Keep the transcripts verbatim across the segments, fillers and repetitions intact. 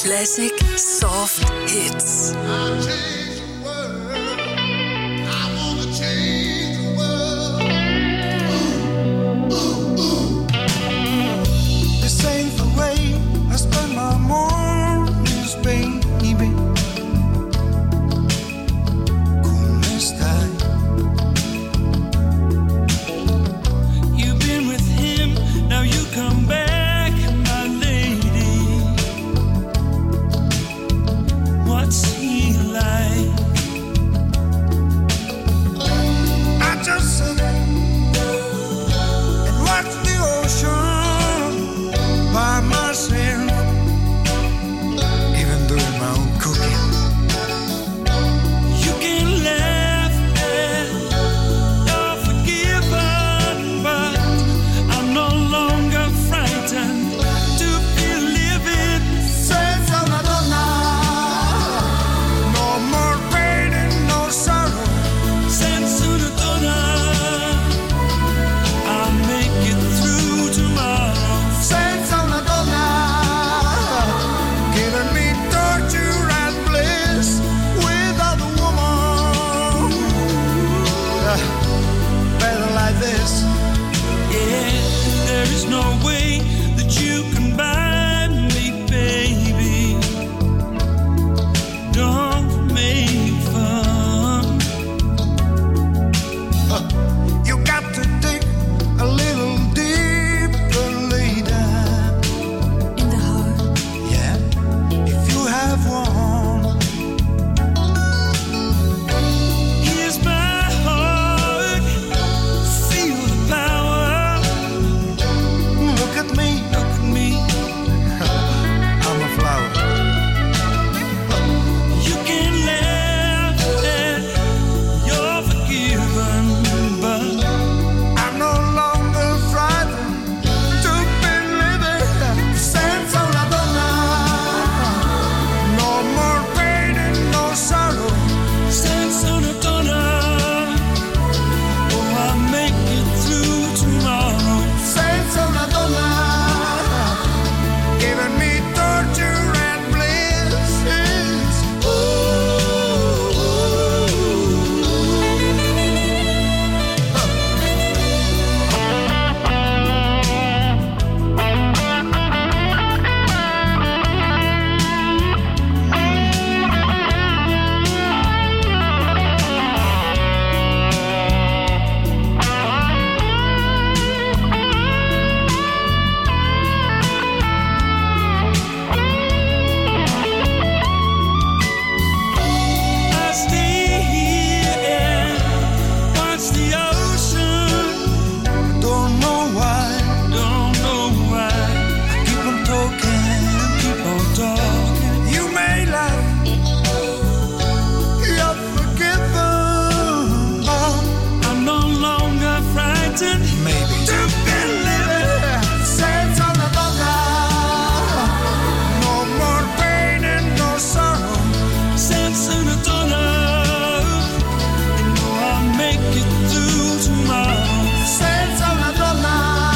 Classic soft hits. I'll change the world. I wanna change the world. Ooh, ooh, ooh. This ain't the way I spend my mornings, baby. Come estai? You've been with him, now you come back. What's he like? I just sit and watch the ocean by myself, even doing my own cooking. You can laugh at you're forgiven, but I'm no longer frightened to be living. Senza Madonna. No way that you can buy me, baby. Don't make fun. Uh, you got to dig a little deeper later. In the heart. Yeah, if you have one. Here's my heart. Feel the power. Look at me, look at me. I'm a flower. You can laugh and you're forgiven, but I'm no longer frightened to be living. Senza una donna, no more pain and no sorrow. Senza una donna, oh, I'll make it through tomorrow. Senza una donna. Giving me torture and bliss. Ooh, I stay here and watch the ocean. Don't know why, don't know why. I keep on talking, keep on talking. You may laugh, you're forgiven. Oh, I'm no longer frightened. Maybe to be living. Senza una donna, no more pain and no sorrow. Senza una donna, you know I'll make it through tomorrow. Senza una donna,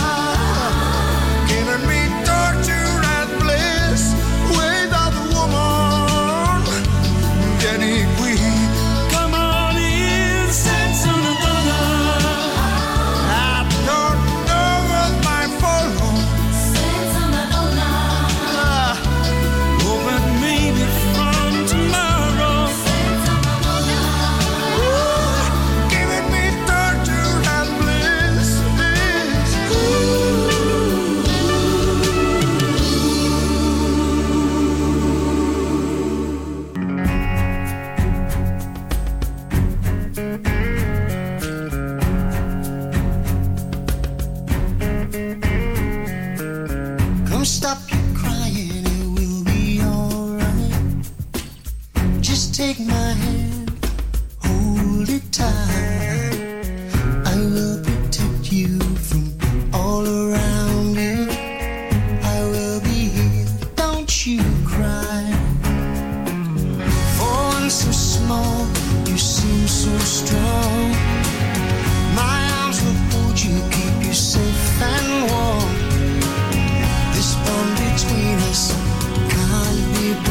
giving me torture and bliss. Without a woman, vieni qui. Come on in, senza una donna. I don't know what my follow. Senza una donna. Oh, but maybe from tomorrow. Senza una donna. Giving me torture and bliss. Come stop your crying, it will be alright. Just take my hand, hold it tight. I will protect you from all around you. I will be here, don't you cry. For one so small, you seem so strong. My arms will hold you, keep you safe and warm. This bond between us can't be broken.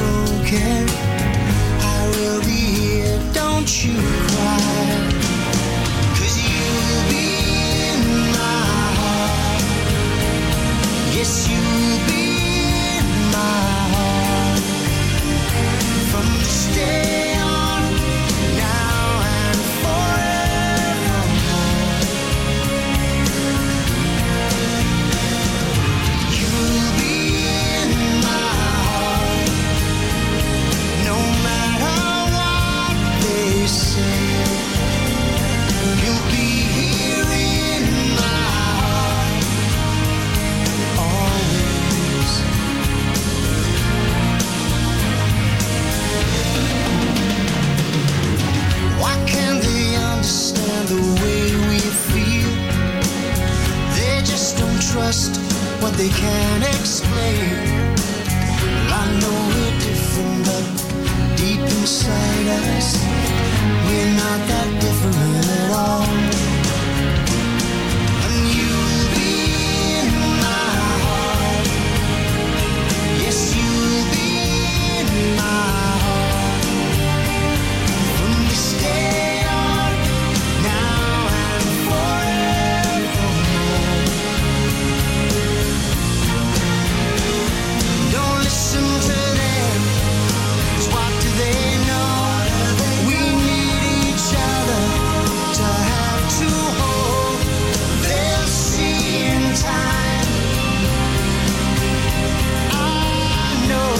they can't explain. Well, I know we're different, but deep inside us, we're not that different at all. And you'll be in my heart. Yes, you'll be in my heart. From this day on, now and forevermore. Don't listen to them, 'cause what do they know? We need each other to have to hold. They'll see in time. I know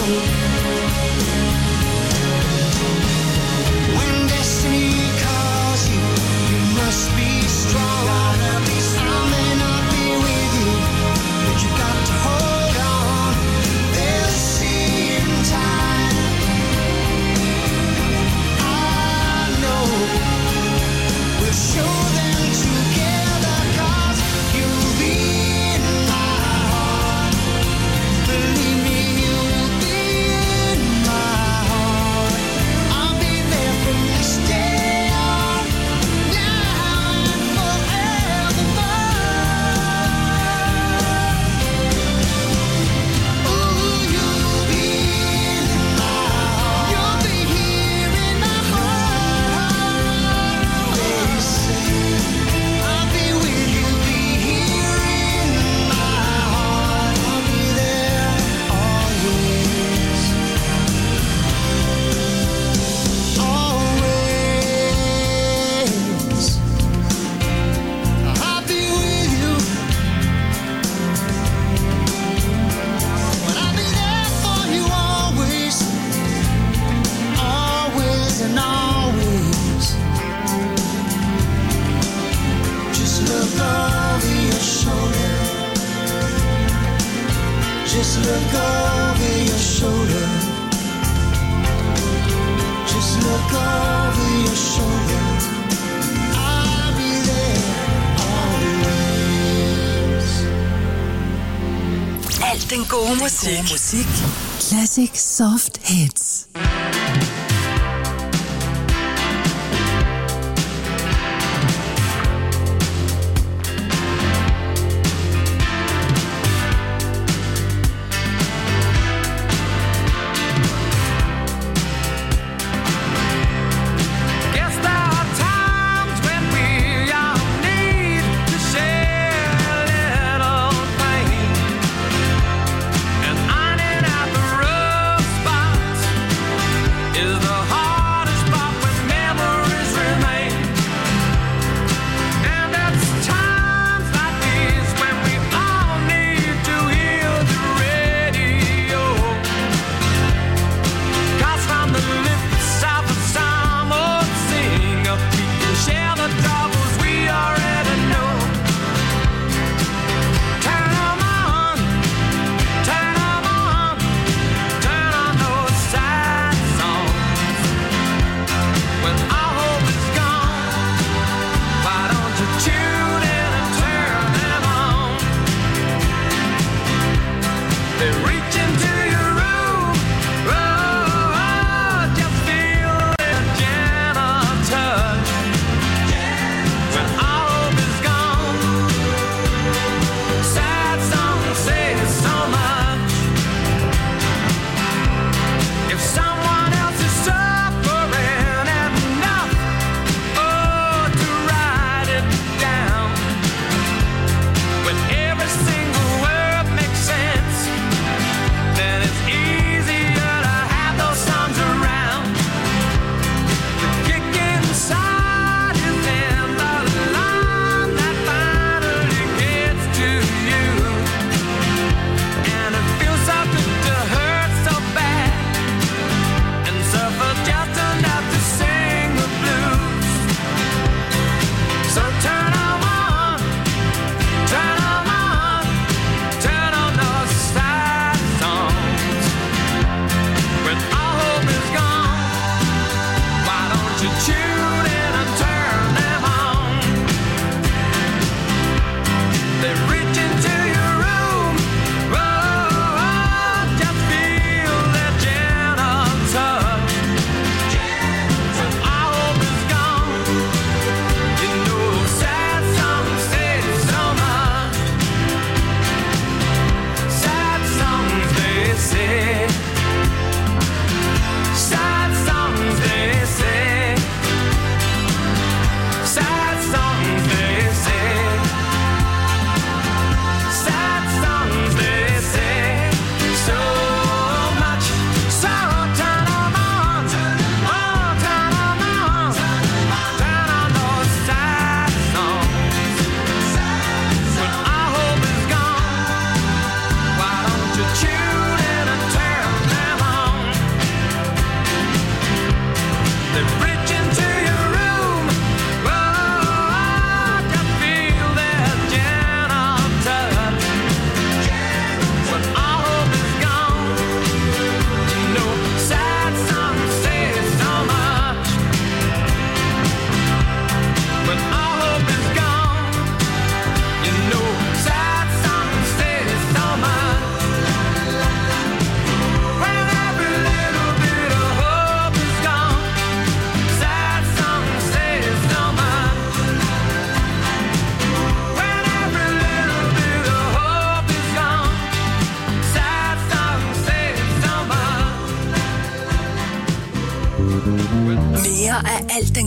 when destiny calls you, you must be strong. I may not be with you, but you got to hold on. They'll see in time. I know we'll show them together, 'cause you'll be in my heart. Believe me, you'll be in my heart. I'll be there from this day on, now and forevermore. Ooh, you'll be in my heart. You'll be here in my heart. They say I'll be with you, be here in my heart. I'll be there always, always. I'll be with you, but I'll be there for you always, always and always. Just look over your shoulder. Just look over your shoulder. Just look over your shoulder. I'll be there always. Alt den gode musik. God musik. Classic Soft Hits. Guess there are times when we all need to share a little pain and ironing out the rough spots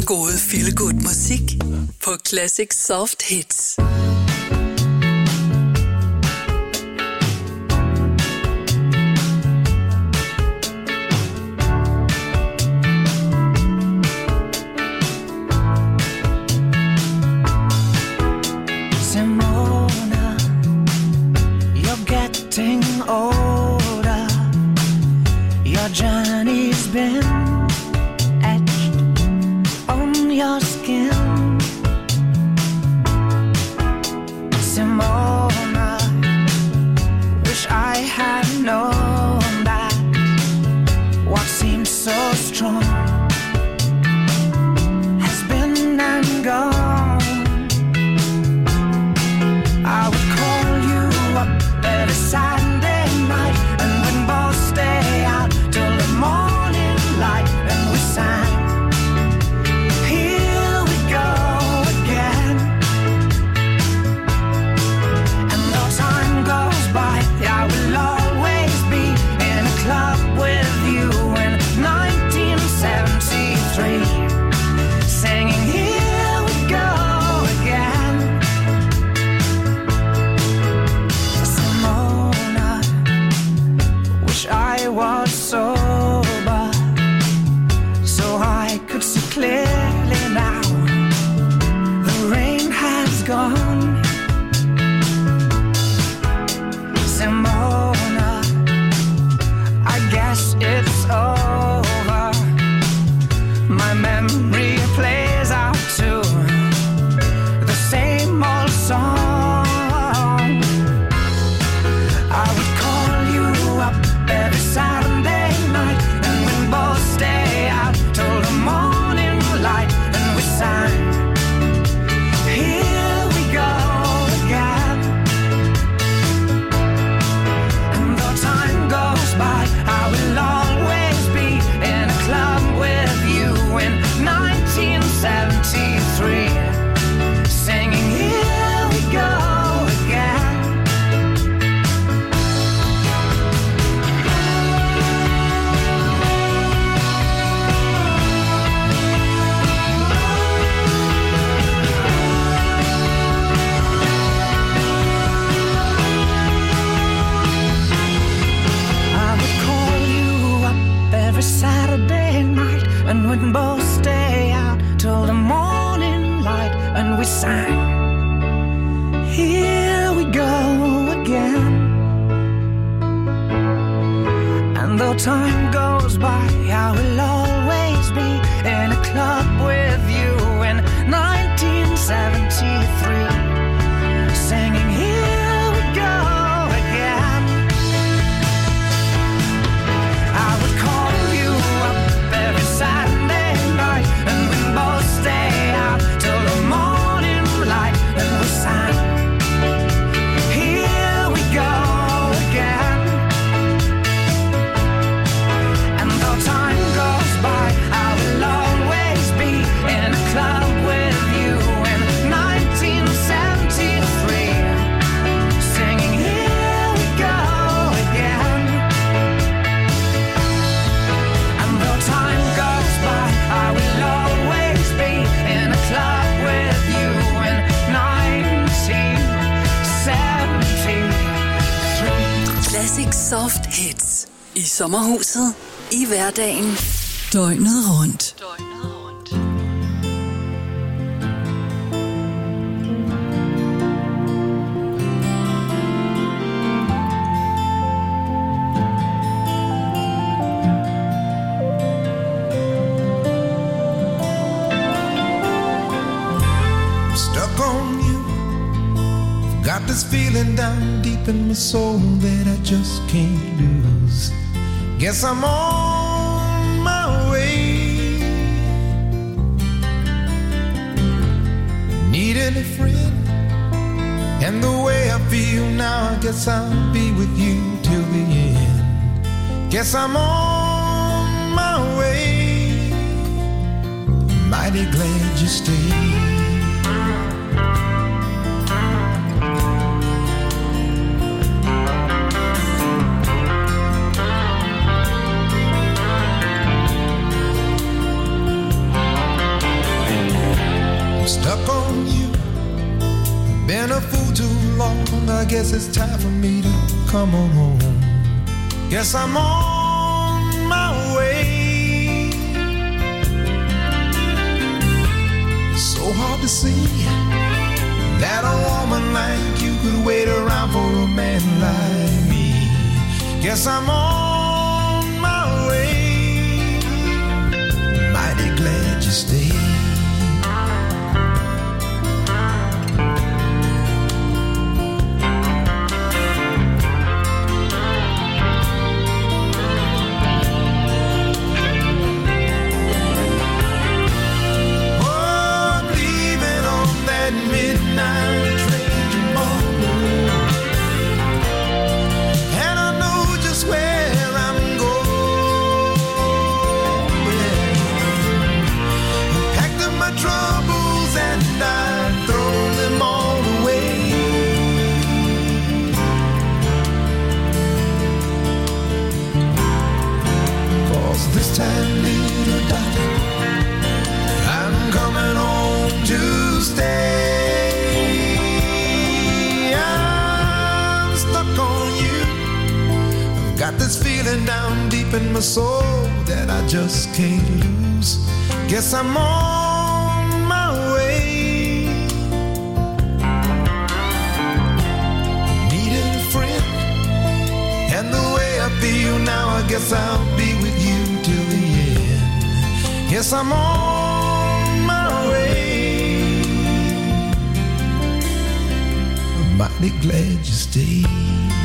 den gode feel-good musik på Classic Soft Hits. Simona, you're getting older. Your journey's been your skin. Simona, wish I had known that what seems so strong has been and gone. I would call you up every Saturday night, and we'd both stay out till the morning light, and we sang. I will always be in a club with you in nineteen seventy-three, singing Here We Go Again. Simona, wish I was sober so I could see clearly now. The rain has gone. Simona, I guess it's over. My memory plays out to the same old song. I would call you up every Saturday night, and we'd both stay out till the morning light, and we sang Here We Go Again. Time goes by, I will always be in a club with you in nineteen seventy-three, singing Here We Go Again. Every Saturday night, and we'd both stay out till the morning light, and we sang Here We Go Again. And though time goes by, I will always be in a club with you in nineteen seventy-three, singing Here We Go Again. I would call you up every Saturday night, and we both stay out till the morning light, and we sang Here We Go Again. And though time goes by, I will always be in a club with you in nineteen seventy-three, singing Here We Go Again. Time goes by, I will always be in a club with you in nineteen seventy-three. Classic Soft Hits. I sommerhuset, i hverdagen, døgnet rundt. Døgnet rundt. Got this feeling down deep in my soul that I just can't lose. Guess I'm on my way. Needing a friend, and the way I feel now, I guess I'll be with you till the end. Guess I'm on my way. Mighty glad you stayed. I'm stuck on you. Been a fool too long. I guess it's time for me to come on home. Guess I'm on my way. So hard to see that a woman like you could wait around for a man like me. Guess I'm on my way. Mighty glad you stayed. Midnight train tomorrow, and I know just where I'm going. I packed up my troubles and I throw them all away. Cause this time, little darling, I'm coming home to stay. Got this feeling down deep in my soul that I just can't lose. Guess I'm on my way. Needed a friend, and the way I feel now, I guess I'll be with you till the end. Guess I'm on my way. I'm mighty glad you stayed.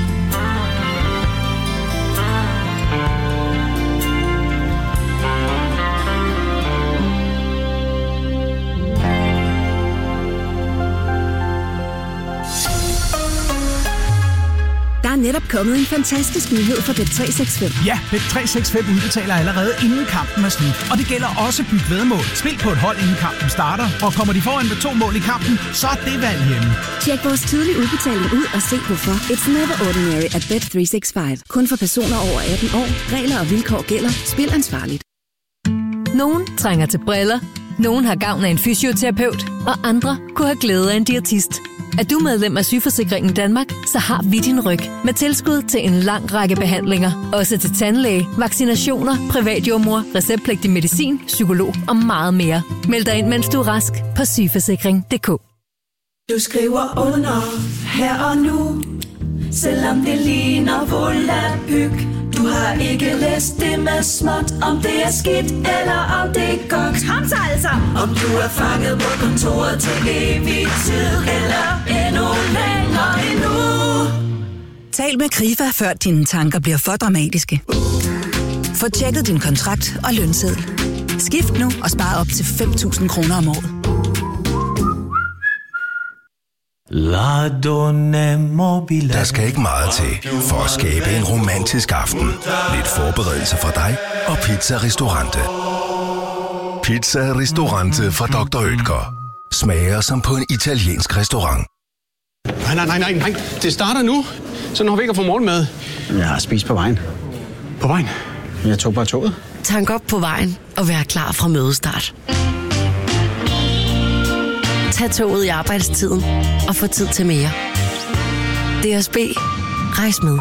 Der er netop kommet en fantastisk nyhed fra Bet tre seks fem. Ja, Bet tre seks fem udbetaler allerede inden kampen er slut. Og det gælder også byt væddemål. Spil på et hold inden kampen starter, og kommer de foran med to mål i kampen, så er det valg hjemme. Tjek vores tidlige udbetaling ud og se hvorfor. It's never ordinary at Bet tre seks fem. Kun for personer over atten år. Regler og vilkår gælder. Spil ansvarligt. Nogen trænger til briller. Nogen har gavn af en fysioterapeut. Og andre kunne have glæde af en diætist. Er du medlem af Sygeforsikringen Danmark, så har vi din ryg med tilskud til en lang række behandlinger. Også til tandlæge, vaccinationer, privatjordmor, receptpligtig medicin, psykolog og meget mere. Meld dig ind, mens du er rask på sygeforsikring punktum d k. Du skriver under her og nu, selvom det ligner volapyk. Du har ikke læst det med småt, om det er skidt eller om det er godt. Kom så altså! Om du er fanget på kontoret til evig tid, eller endnu længere endnu. Tal med Krifa, før dine tanker bliver for dramatiske. Få tjekket din kontrakt og lønseddel. Skift nu og spar op til fem tusind kroner om året. Der skal ikke meget til for at skabe en romantisk aften. Lidt forberedelse fra dig og Pizza Ristorante. Pizza Ristorante fra doktor Oetker. Smager som på en italiensk restaurant. Nej, nej, nej, nej, nej. Det starter nu. Så når vi ikke har fået morgenmad. Jeg har spist på vejen. På vejen? Jeg tog bare toget. Tank op på vejen og vær klar fra mødestart. Tag toget i arbejdstiden og få tid til mere. D S B. Rejs med.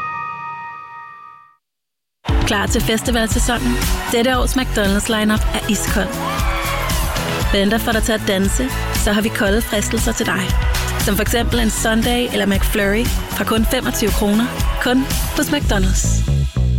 Klar til festivalsæsonen? Dette års McDonald's lineup er iskold. Venter for dig til at danse, så har vi kolde fristelser til dig. Som for eksempel en Sunday eller McFlurry fra kun femogtyve kroner. Kun hos McDonald's.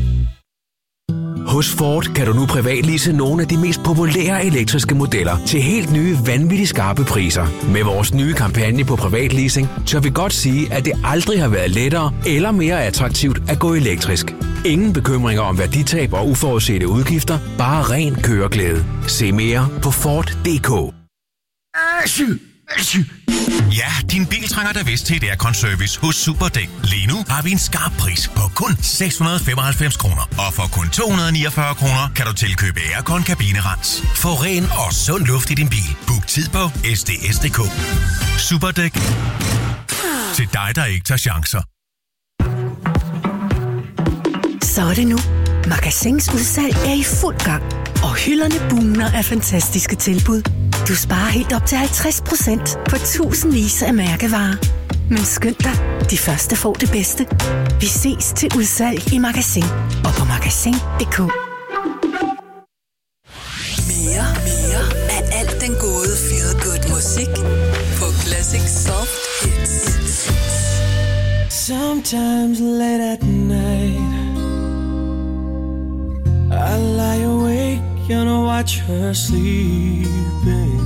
Hos Ford kan du nu privatlease nogle af de mest populære elektriske modeller til helt nye, vanvittigt skarpe priser. Med vores nye kampagne på privatleasing, tør vi godt sige, at det aldrig har været lettere eller mere attraktivt at gå elektrisk. Ingen bekymringer om værditab og uforudsete udgifter, bare ren køreglæde. Se mere på Ford punktum d k. Ja, din bil trænger da vist til et aircon-service hos Superdæk. Lige nu har vi en skarp pris på kun seks hundrede og femoghalvfems kroner. Og for kun to hundrede og niogfyrre kroner kan du tilkøbe aircon kabinerens. Få ren og sund luft i din bil. Book tid på s d s punktum d k. Superdæk. Til dig, der ikke tager chancer. Så er det nu. Magasins udsalg er i fuld gang. Og hylderne bugner af fantastiske tilbud. Du sparer helt op til halvtreds procent på tusindvis af mærkevarer. Men skynd dig, de første får det bedste. Vi ses til udsalg i Magasin og på magasin punktum d k. Mere, mere af alt den gode feel good musik på Classic Soft Hits. Sometimes late at night I lie awake and I watch her sleeping.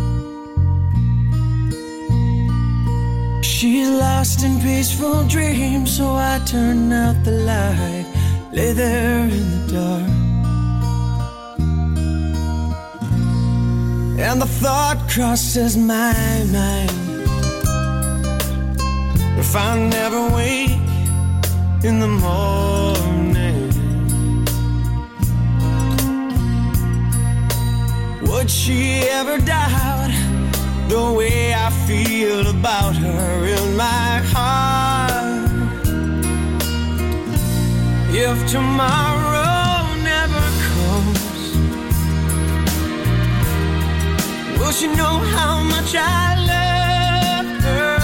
She's lost in peaceful dreams, so I turn out the light, lay there in the dark. And the thought crosses my mind, if I never wake in the morning, would she ever doubt the way I feel about her in my heart? If tomorrow never comes, will she know how much I love her?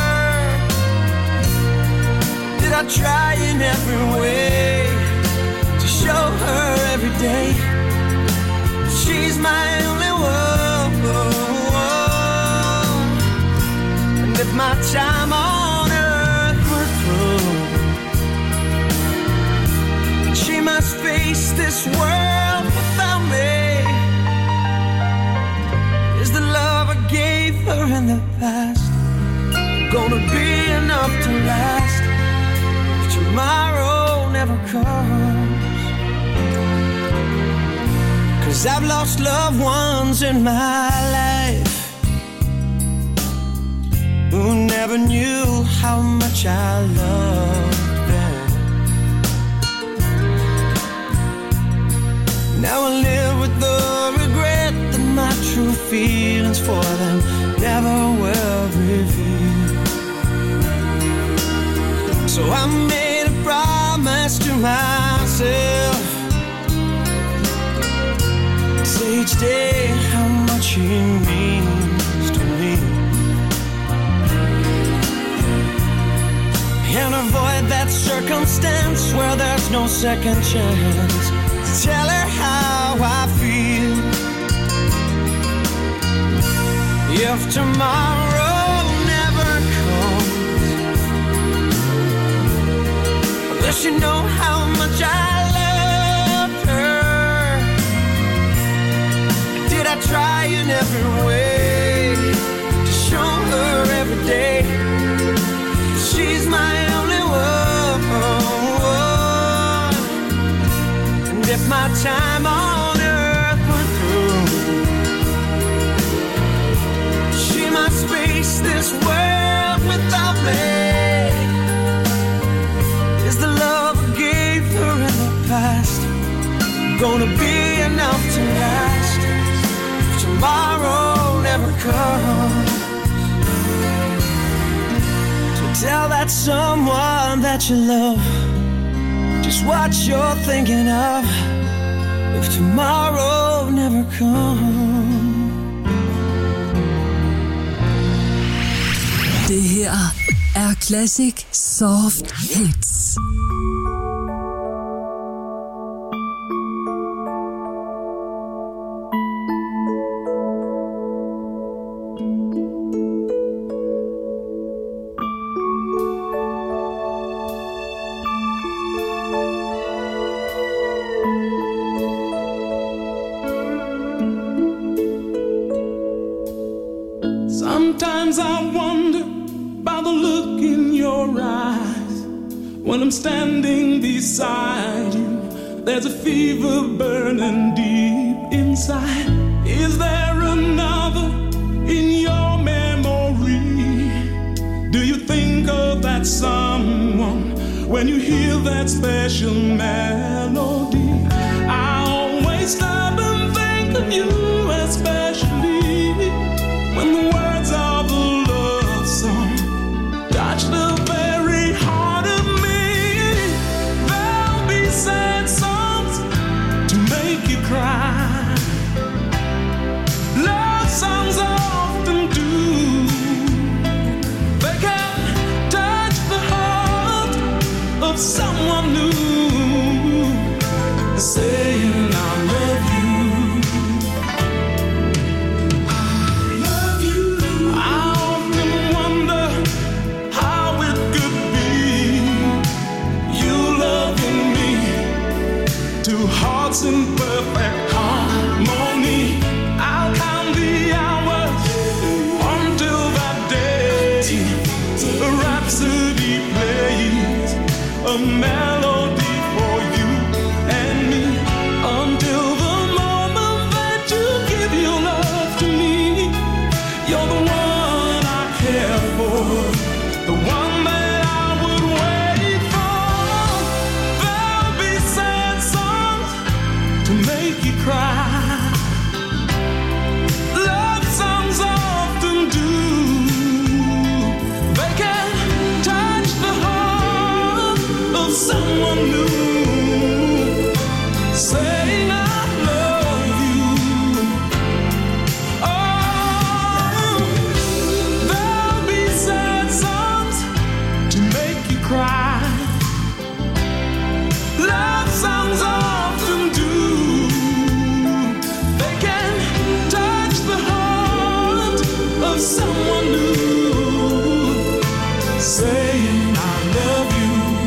Did I try in every way to show her every day she's my only one? And if my time on earth were through, she must face this world without me. Is the love I gave her in the past gonna be enough to last if tomorrow never comes? 'Cause I've lost loved ones in my life who never knew how much I loved them. Now I live with the regret that my true feelings for them never will reveal. So I made a promise to myself, say each day how much he means to me, and avoid that circumstance where there's no second chance to tell her how I feel. If tomorrow never comes, will she know how much I love her? Did I try in every way to show her every day she's my only one? And if my time on earth were through, she must face this world without me. Is the love I gave her in the past gonna be enough to last if tomorrow never comes? Tell that someone that you love just what you're thinking of if tomorrow never comes. Det her er Classic Soft Hits. Sometimes I wonder about the look in your eyes when I'm standing beside you. There's a fever burning deep inside. Is there another in your memory? Do you think of that someone when you hear that special melody? I always stop and think of you, especially when the words of a love song touch the very heart of me. There'll be sad songs to make you cry, love songs You're the one I care for, the one that I would wait for. There'll be sad songs to make you cry. Love songs often do. They can touch the heart of someone new, saying I love you. Oh, there'll be sad songs to make you cry. Love songs often do. They can touch the heart of someone new, saying I love you.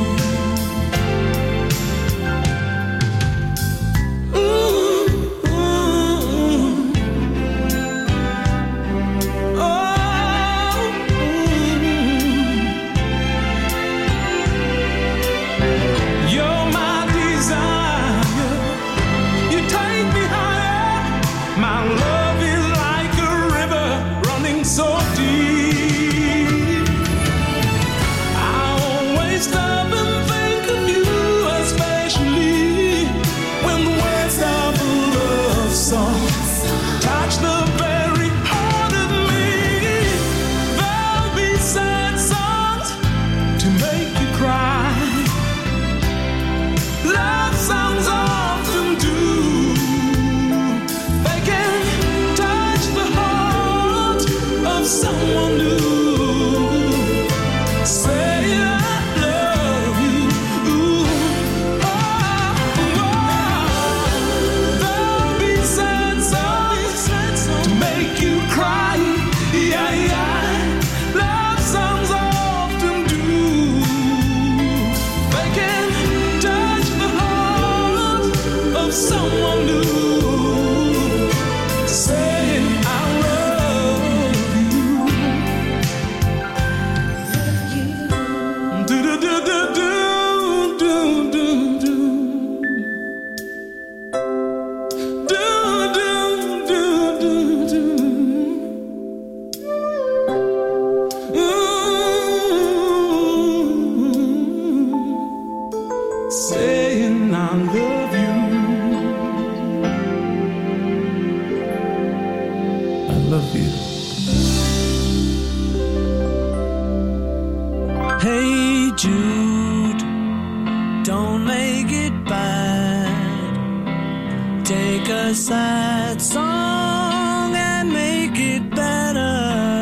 You're my desire. You take me higher. My love is like a river running so deep. I always stop and think of you, especially when the words of a love song touch the very heart of me. There'll be sad songs to make you cry. Love songs often do. They can touch the heart of someone new, saying I love you. Ooh, oh, oh. There'll be sad songs to make you cry. Yeah, yeah. Love songs often do. They can touch the heart of someone new, saying I love you. Do do do do do do do do. Do do do do do. Ooh. Saying I love you. I love you. Hey Jude, don't make it bad. Take a sad song and make it better.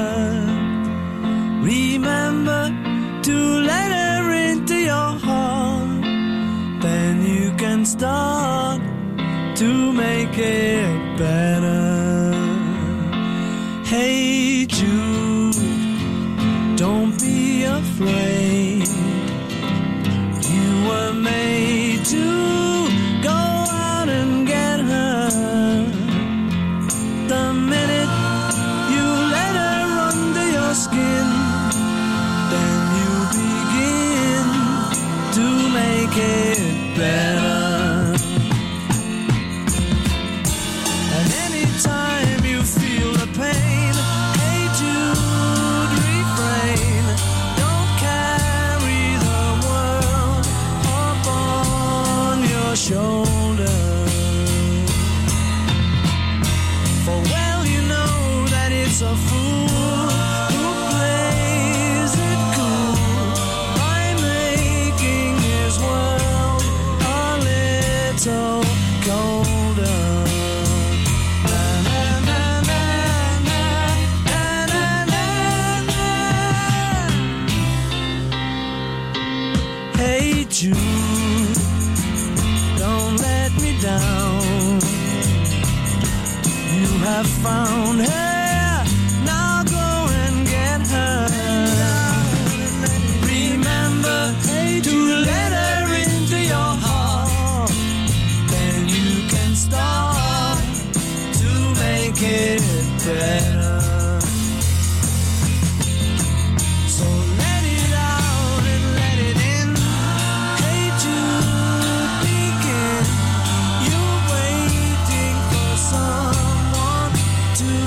Remember to let her into your heart. Then you can start to make it better. Hey Jude, don't be afraid. You were made to go out and get her. The minute you let her under your skin, then you begin to make it better. And anytime you feel the pain, hey Jude, refrain. Don't carry the world upon your shoulder. For well you know that it's a fool who plays it cool by making his world a little colder. Na, na, na, na, na, na, na, na, na. Hey Jude, don't let me down. You have found her, now go and get her. Remember to let her into your heart. Then you can start to make it better. So let it out and let it in. Hey Jude, begin. You're waiting for someone to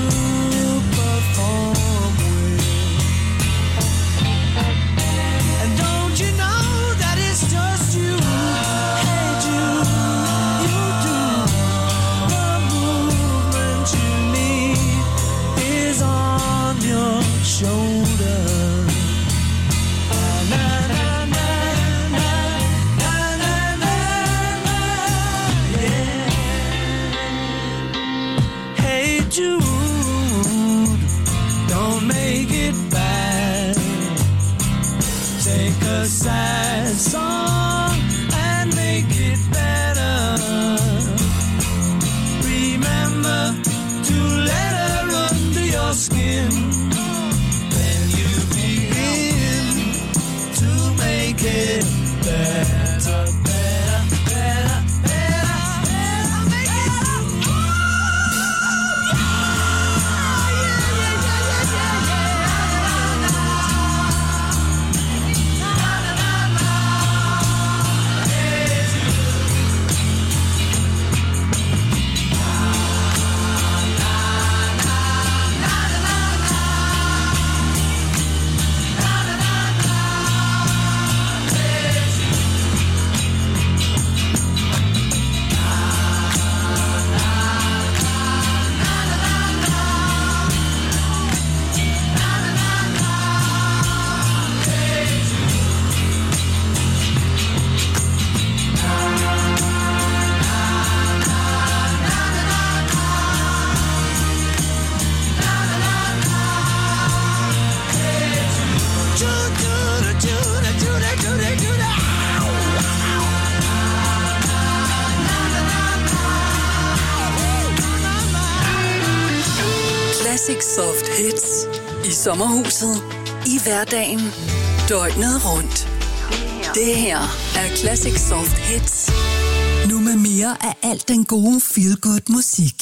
Classic Soft Hits. I sommerhuset. I hverdagen. Døgnet rundt. Det her er Classic Soft Hits. Nu med mere af alt den gode feel-good musik.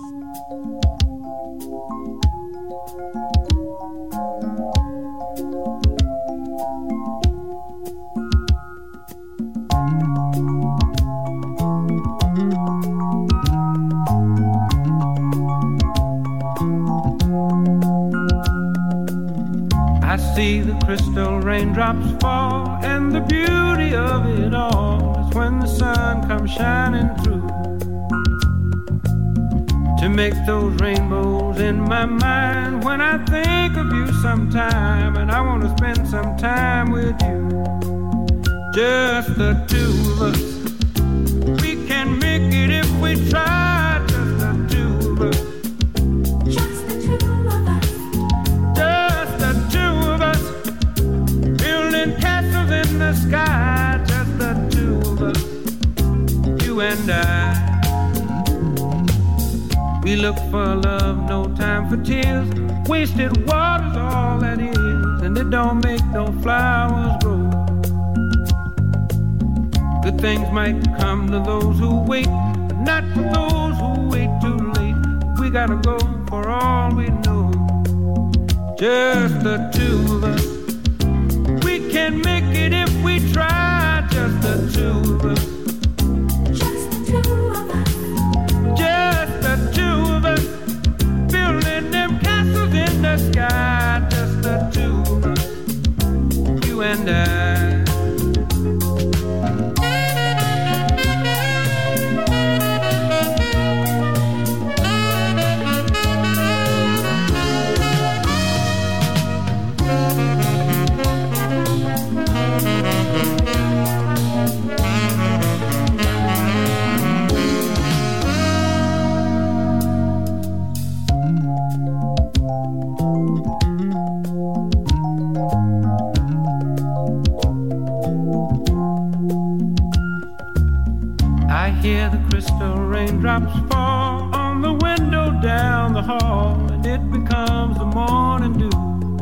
I see the crystal raindrops fall, and the beauty of it all is when the sun comes shining through to make those rainbows in my mind. When I think of you sometime, and I want to spend some time with you, just the two of us. We can make it if we try, just the two of us. Just the two of us. Just the two of us. Building castles in the sky, just the two of us. You and I. We look for love, no time for tears. Wasted water's all that is, and it don't make no flowers grow. Good things might come to those who wait, but not for those who wait too late. We gotta go for all we know. Just the two of us. We can make it if we try, just the two of us. Just the two of us. Just the two of us. Building them castles in the sky, just the two of us. You and I. Hear the crystal raindrops fall on the window down the hall, and it becomes the morning dew.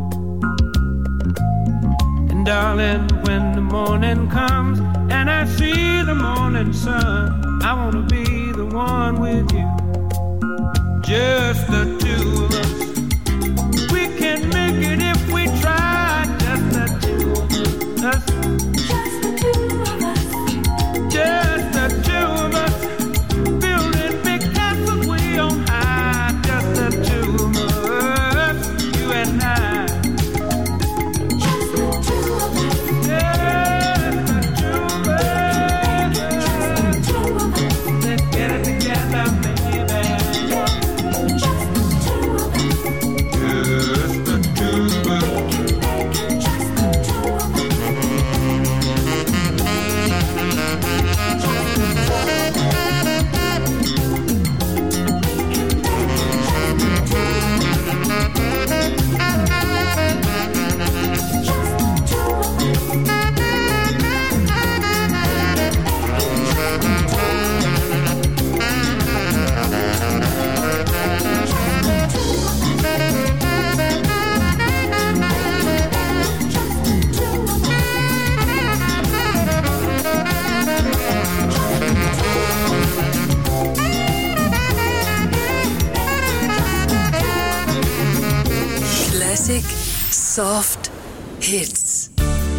And darling, when the morning comes and I see the morning sun, I wanna be the one with you. Just the two of us. We can make it if we try, just the two of us. Just the two of us. Just the two of us. Building big castles way on high. Just the two of us. You and I. Just the two of us. Just the two of us. Just the two of us. Let's get it together, baby. Just the two of us. Just the two of us. Just the two of us. Classic Soft Hits.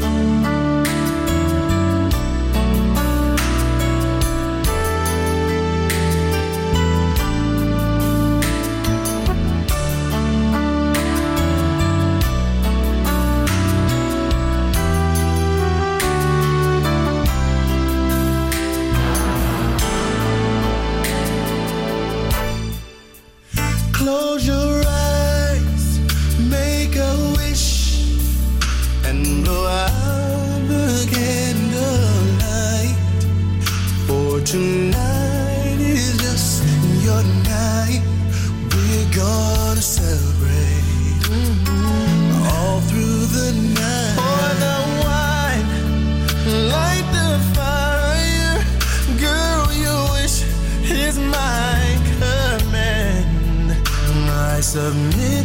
Close your eyes, make a wish, and blow out the candlelight. For tonight is just your night. We're gonna celebrate mm-hmm. all through the night. Pour the wine, light the fire. Girl, your wish is my command. I submit.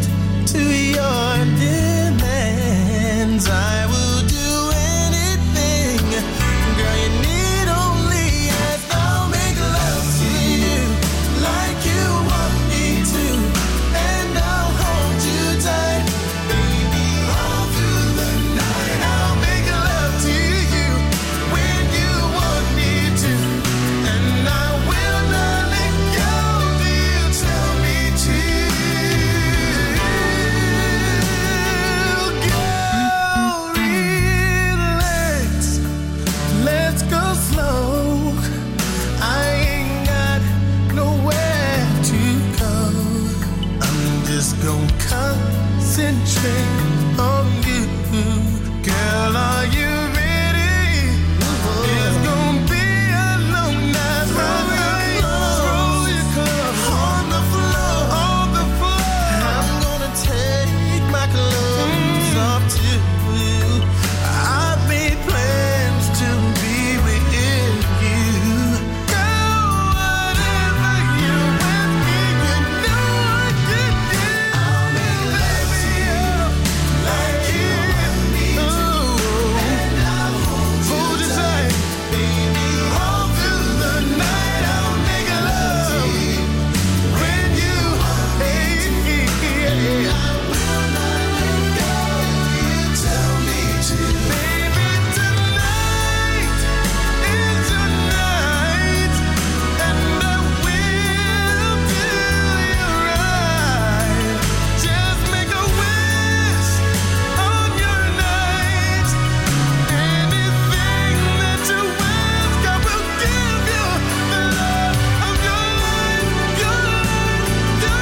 concentrate on you. Girl, are you ready? It's gonna be a long night. Roll your clothes, roll your clothes on the floor, on the floor. I'm gonna take my clothes off too. I've made plans to be with you. Girl, whatever you want me, you know I can do. I'll make love to you like you want me to, and I'll hold you tight, baby, all through the night. I'll make love to you when you, hey, yeah, I will not let go. You tell me to, baby, tonight is your night, and I will do you right. Just make a wish on your night. Anything that you ask, I will give you the love of your life, your life, your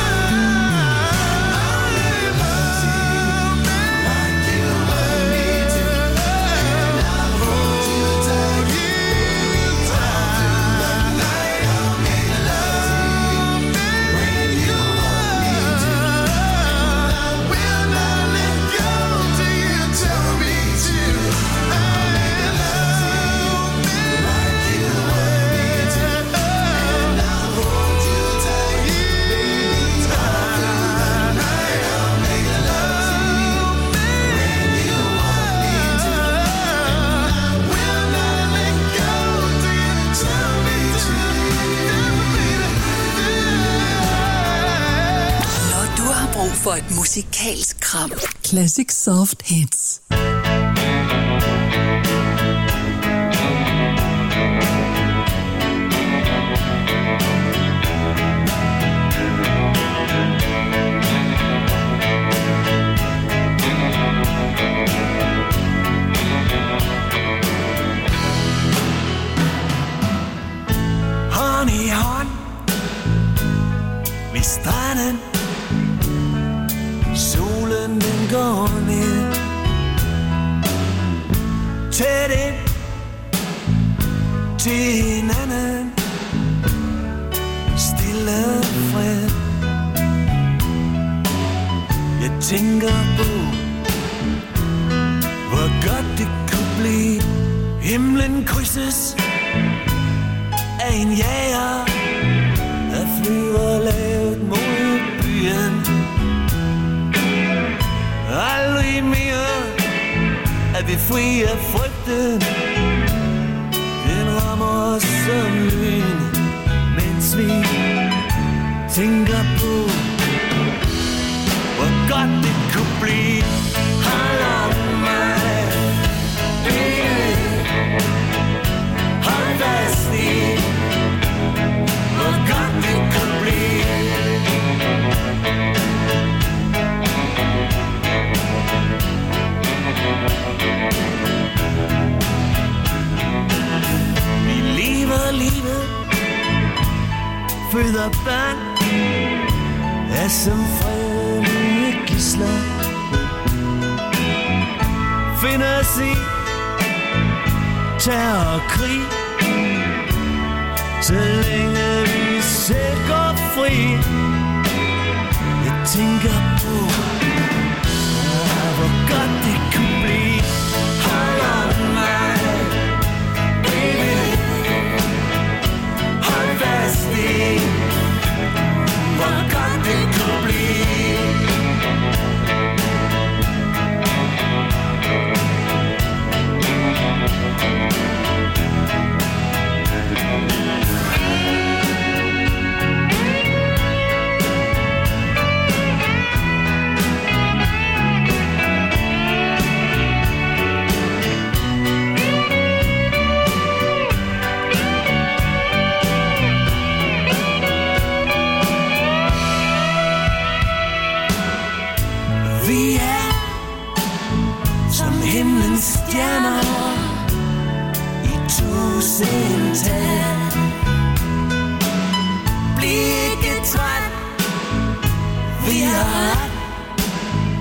life. Like you want me to, and I'll hold you tight, tight. Night I'll make love when you want me to. I will not let go till you tell me to. I love me like you want me to, and I'll hold you tight, tight. Night I'll make love when you want me to. I will not let go till you tell me to. Når du har brug for et musikalsk kram. Classic Soft Hits. Hånd i hånd ved stranden. Solen den går ned. Tæt ind til hinanden. Stille fred. Jeg tænker på, hvor godt det kunne blive. Himlen krydses af en jager, der flyver lavt mod byen. Aldrig mere er vi fri af frygten. Den rammer os som lyn, mens vi tænker på, hvor godt det kunne blive. Hold om mig, baby. Hold fast i, hvor godt det kunne blive. Vi lever livet, føder børn, er som fredelige gidsler. Finder os i terror og krig, så længe vi selv går fri. Jeg tænker på, hvor godt det kunne blive. Hold om mig, baby. Hold fast i, hvor godt det kunne blive. Vi er som himlens stjerner i tusindtal. Bliv ikke træt, vi har ret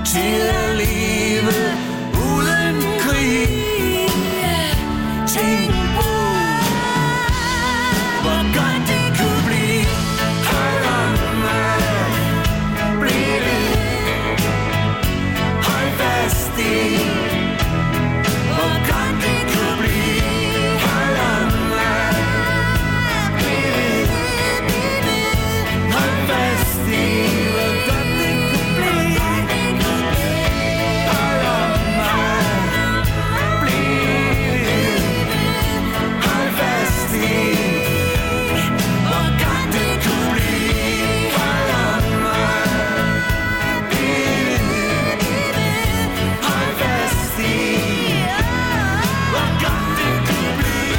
til at leve uden krig. Tænk på, hvor godt det kunne blive. Hold om mig, bliv ved. Hold fast i, hvor godt det kunne blive. Hold om mig, bliv ved. Hold fast i, hvor godt det kunne blive. Hold om mig, bliv ved. Hold fast i, hvor godt det kunne blive. Hold om mig, bliv ved. Hold fast i, hvor godt det kunne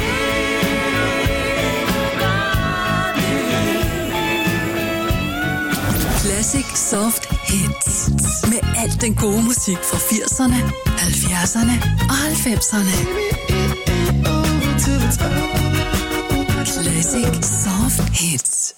blive. Classic Soft Hits. Med alt den gode musik fra firserne, halvfjerdserne og halvfemserne. Classic Soft Hits.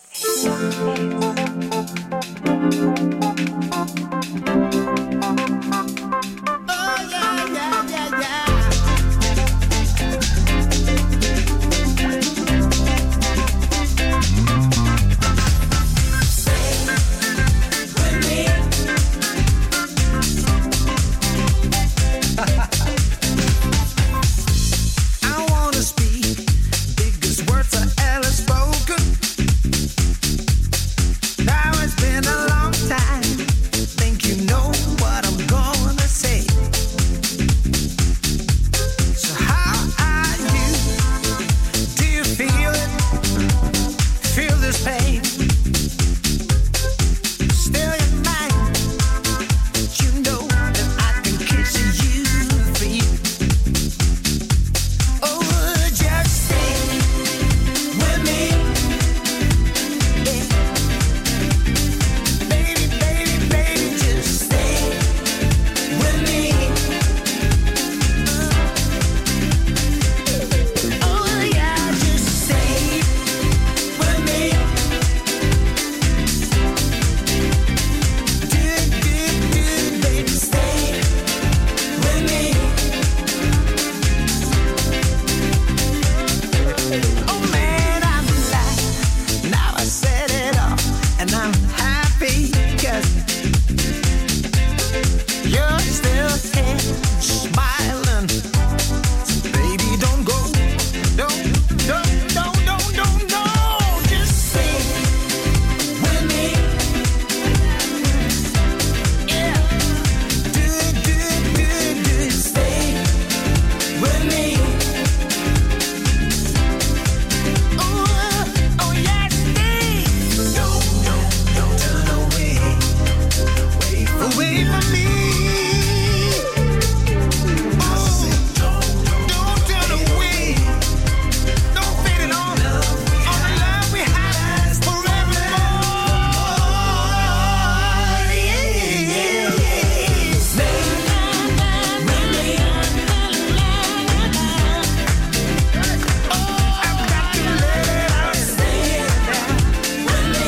I wanna speak biggest words I ever spoken. Now it's been a long time. Think you know what I'm gonna say. So how are you? Do you feel it? Feel this pain? Still your mind, but you know that I can kiss you free. Oh, just stay with me, yeah. Baby, baby, baby, just stay with me. Oh yeah, just stay with me. Do, do, do, baby, stay with me. Oh man, I'm alive. Now I said it all, and I'm happy 'cause you're still here, smiling. So baby, don't go, don't, don't, don't, don't, don't, don't. Just stay with me. Yeah. Do, do, do, do, stay with me. Oh, oh yeah, stay. No, no, don't turn away. Wait, away from me. Oh, don't turn away. Don't fade it on. On the love we had forevermore. Yeah, yeah, yeah. Stay with me. Oh, I've got to let her stay there with me.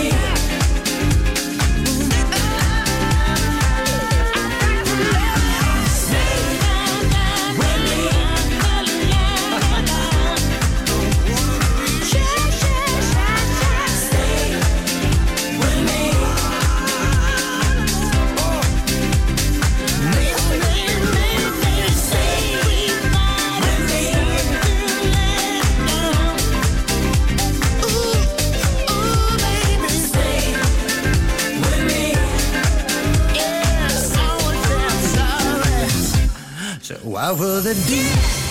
So why would they do?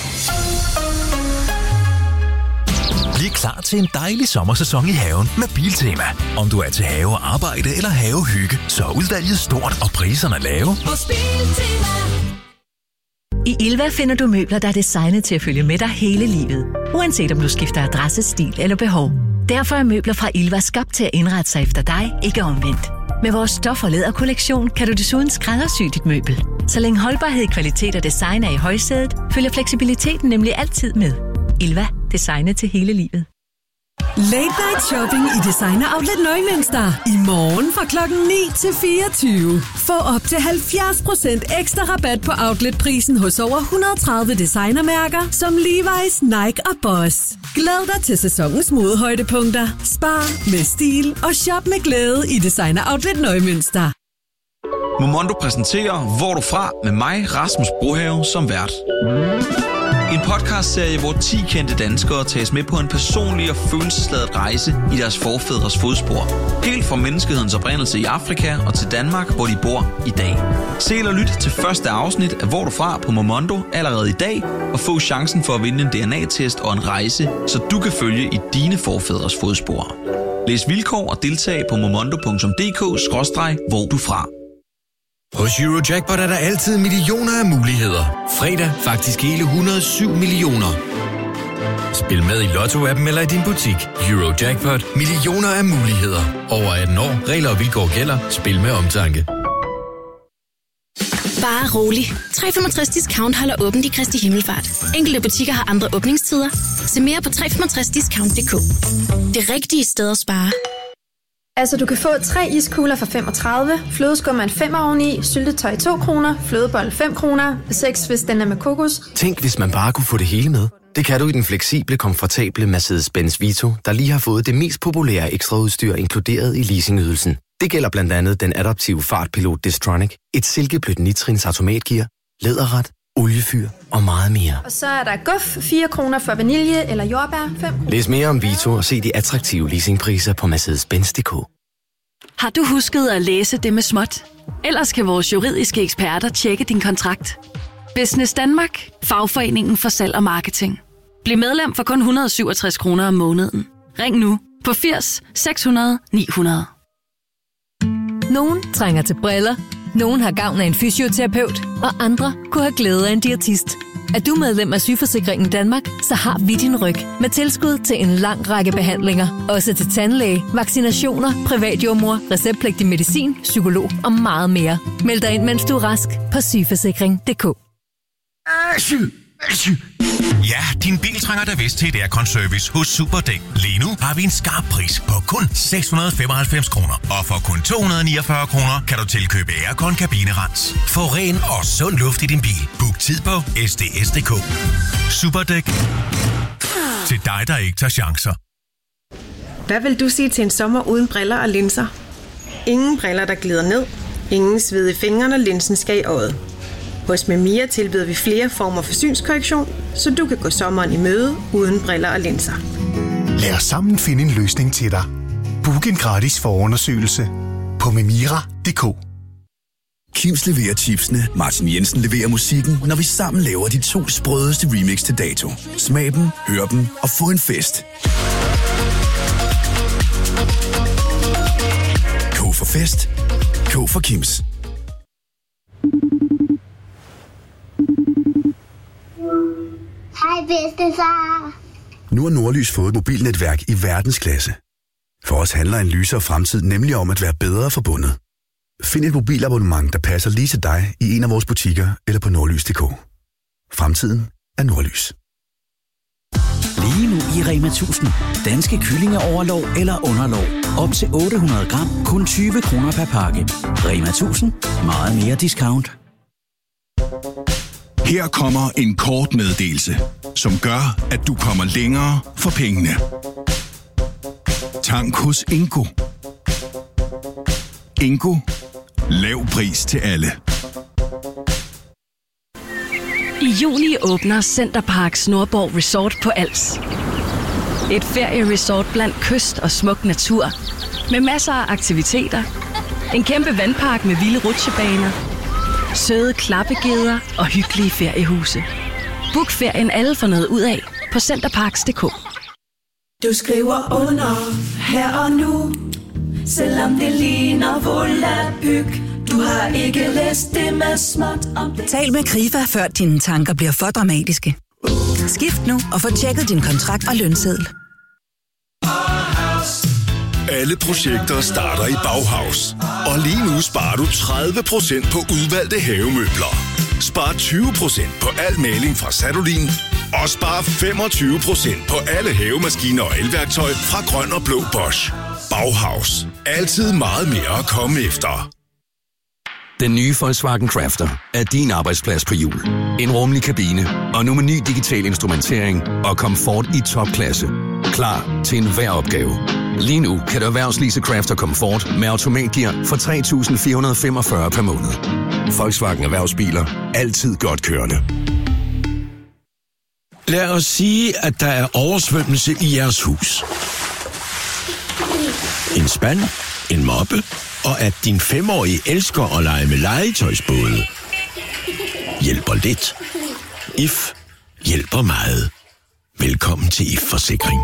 Bliv klar til en dejlig sommersæson i haven med Biltema. Om du er til have og arbejde eller havehygge, så er udvalget stort og priserne lave. Hos Biltema. I Ilva finder du møbler, der er designet til at følge med dig hele livet. Uanset om du skifter adresse, stil eller behov. Derfor er møbler fra Ilva skabt til at indrette sig efter dig, ikke omvendt. Med vores stof- og læderkollektion kan du desuden skræddersy dit møbel. Så længe holdbarhed, kvalitet og design er i højsædet, følger fleksibiliteten nemlig altid med. Ilva. Designet til hele livet. Late night shopping i Designer Outlet Nøgmønster. I morgen fra klokken ni til fireogtyve. Få op til halvfjerds procent ekstra rabat på outletprisen hos over et hundrede og tredive designermærker som Levi's, Nike og Boss. Glæd dig til sæsonens modehøjdepunkter. Spar med stil og shop med glæde i Designer Outlet Nøgmønster. Momondo præsenterer Hvor er du fra? Med mig, Rasmus Brohave, som vært. En podcastserie, hvor ti kendte danskere tages med på en personlig og følelsesladet rejse i deres forfædres fodspor. Helt fra menneskehedens oprindelse i Afrika og til Danmark, hvor de bor i dag. Se eller lyt til første afsnit af Hvor er du fra? På Momondo allerede i dag, og få chancen for at vinde en D N A-test og en rejse, så du kan følge i dine forfædres fodspor. Læs vilkår og deltag på momondo punktum d k skråstreg hvor du fra. Hos Eurojackpot er der altid millioner af muligheder. Fredag faktisk hele et hundrede og syv millioner. Spil med i Lotto-appen eller i din butik. Eurojackpot. Millioner af muligheder. Over atten år. Regler og vilkår gælder. Spil med omtanke. Bare rolig. tre komma femogtres discount holder åbent i Kristi Himmelfart. Enkelte butikker har andre åbningstider. Se mere på tre komma femogtres discount punktum d k. Det rigtige sted at spare. Altså, du kan få tre iskugler for femogtredive, flødeskum er en femmer oveni, syltetøj to kroner, flødebold fem kroner, seks hvis den er med kokos. Tænk, hvis man bare kunne få det hele med. Det kan du i den fleksible, komfortable Mercedes-Benz Vito, der lige har fået det mest populære ekstraudstyr inkluderet i leasingydelsen. Det gælder blandt andet den adaptive fartpilot Distronic, et silkeblødt nitrins automatgear, læderret, oliefyr og meget mere. Og så er der guf, fire kroner for vanilje eller jordbær, fem kroner. Læs mere om Vito og se de attraktive leasingpriser på Mercedes Benz punktum d k. Har du husket at læse det med småt? Ellers kan vores juridiske eksperter tjekke din kontrakt. Business Danmark, fagforeningen for salg og marketing. Bliv medlem for kun et hundrede og syvogtres kroner om måneden. Ring nu på firs seks hundrede ni hundrede. Nogen trænger til briller, nogen har gavn af en fysioterapeut, og andre kunne have glæde af en diætist. Er du medlem af Sygeforsikringen Danmark, så har vi din ryg med tilskud til en lang række behandlinger. Også til tandlæge, vaccinationer, privatjordmor, receptpligtig medicin, psykolog og meget mere. Meld dig ind, mens du er rask på sygeforsikring punktum d k. Ja, din bil trænger da vist til et aircon-service hos Superdæk. Lige nu har vi en skarp pris på kun seks hundrede og femoghalvfems kroner. Og for kun to hundrede og niogfyrre kroner kan du tilkøbe aircon kabinerens. Få ren og sund luft i din bil. Book tid på s d s punktum d k. Superdæk. Til dig, der ikke tager chancer. Hvad vil du sige til en sommer uden briller og linser? Ingen briller, der glider ned. Ingen sved i fingrene, når linsen skal i øjet. Hos Memia tilbyder vi flere former for synskorrektion, så du kan gå sommeren i møde uden briller og linser. Lad os sammen finde en løsning til dig. Book en gratis forundersøgelse på memira punktum d k. Kims leverer chipsene, Martin Jensen leverer musikken, når vi sammen laver de to sprødeste remix til dato. Smag dem, hør dem og få en fest. K for fest. K for Kims. Hej bedstefar. Nu har Nordlys fået et mobilnetværk i verdensklasse. For os handler en lysere fremtid nemlig om at være bedre forbundet. Find et mobilabonnement, der passer lige til dig i en af vores butikker eller på nordlys punktum d k. Fremtiden er Nordlys. Lige nu i Rema tusind. Danske kyllingeoverlov eller underlov. Op til otte hundrede gram, kun tyve kroner per pakke. Rema tusind. Meget mere discount. Her kommer en kort meddelelse, som gør, at du kommer længere for pengene. Tank hos Ingo. Ingo. Lav pris til alle. I juni åbner Centerparks Nordborg Resort på Als. Et ferieresort blandt kyst og smuk natur, med masser af aktiviteter, en kæmpe vandpark med vilde rutsjebaner, søde klappegeder og hyggelige feriehuse. Book ferien alle for noget ud af på centerparks punktum d k. Du skriver under her og nu, selvom det ligner volapyk. Du har ikke læst det med småt om det. Tal med Krifa, før dine tanker bliver for dramatiske. Skift nu og få tjekket din kontrakt og lønseddel. Alle projekter starter i Bauhaus. Og lige nu sparer du tredive procent på udvalgte havemøbler. Spar tyve procent på al maling fra Sadolin Og spar femogtyve procent på alle havemaskiner og elværktøj fra Grøn og Blå Bosch. Bauhaus. Altid meget mere at komme efter. Den nye Volkswagen Crafter er din arbejdsplads på hjul. En rummelig kabine, og nu med ny digital instrumentering og komfort i topklasse. Klar til enhver opgave. Lige nu kan du erhvervslease Crafter Comfort med automatgear for tre tusind fire hundrede femogfyrre per måned. Volkswagen Erhvervsbiler. Altid godt kørende. Lad os sige, at der er oversvømmelse i jeres hus. En spand, en moppe, og at din femårige elsker at lege med legetøjsbåde. Hjælper lidt. I F hjælper meget. Velkommen til I F Forsikring.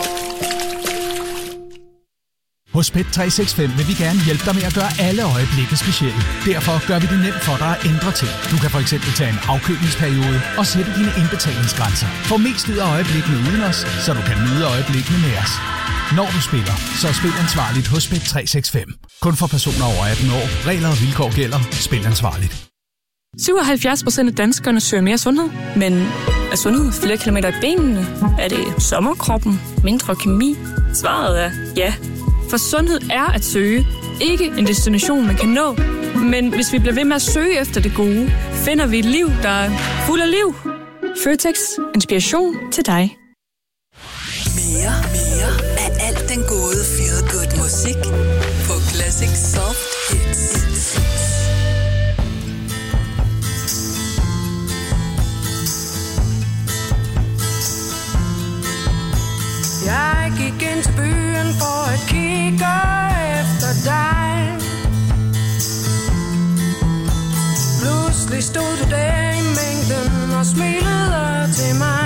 Hos Pet tre seks fem vil vi gerne hjælpe dig med at gøre alle øjeblikke specielle. Derfor gør vi det nemt for dig at ændre ting. Du kan for eksempel tage en afkølingsperiode og sætte dine indbetalingsgrænser. Få mest ud af øjeblikkene uden os, så du kan nyde øjeblikkene med os. Når du spiller, så spil ansvarligt hos Pet tre seks fem. Kun for personer over atten år. Regler og vilkår gælder. Spil ansvarligt. syvoghalvfjerds procent af danskerne søger mere sundhed. Men er sundhed flere kilometer i benene? Er det sommerkroppen? Mindre kemi? Svaret er ja. For sundhed er at søge. Ikke en destination, man kan nå. Men hvis vi bliver ved med at søge efter det gode, finder vi et liv, der er fuld af liv. Føtex. Inspiration til dig. Mere, mere af alt den gode feel good musik på Classic Soft Hits. Jeg gik ind til byen for at kigge efter dig. Pludselig stod du der i mængden og smilede til mig.